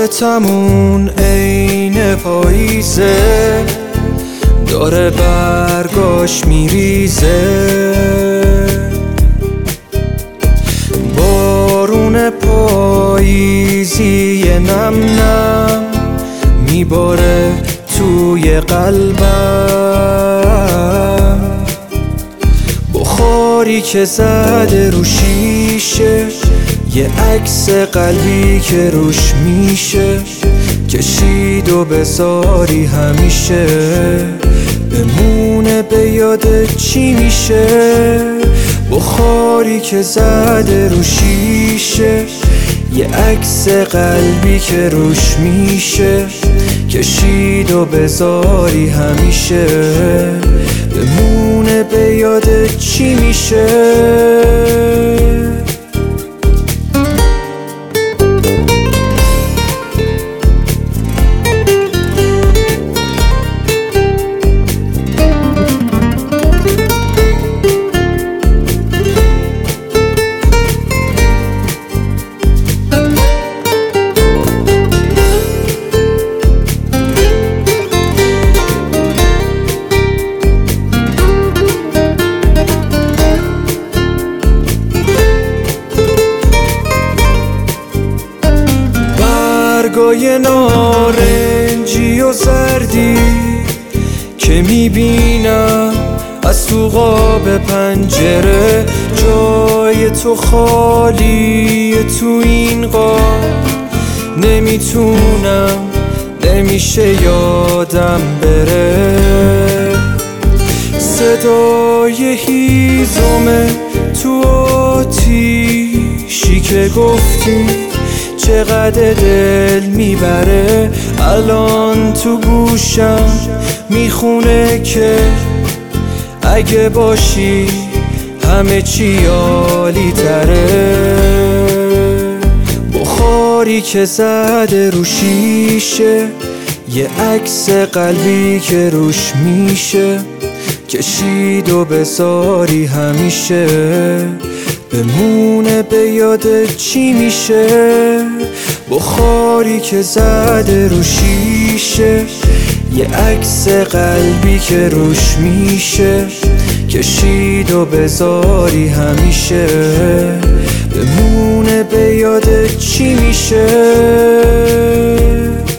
صورتمون عین پاییزه، داره برگاش میریزه، بارون پاییزی نم نم میباره توی قلبم، بخاری که زده رو شیشه، یه عکس قلبی که روش میشه، کشید و بذاری همیشه بمونه به یاد چی میشه، بخاری که زده رو شیشه، یه عکس قلبی که روش میشه، کشید و بذاری همیشه بمونه به یاد چی میشه. برگای نارنجی و زردی که میبینم از تو قاب پنجره، جای تو خالیه تو این قاب، نمیتونم نمیشه یادم بره، صدای هیزم تو آتیشی که گفتی چقدر دل میبره، الان تو گوشم میخونه که اگه باشی همه چی عالی تره، بخاری که زده رو شیشه، یه عکس قلبی که روش میشه، کشید و بذاری همیشه بمونه به یاد چی میشه، بخاری که زده رو شیشه، یه عکس قلبی که روش میشه، کشید و بذاری همیشه بمونه به یاد چی میشه.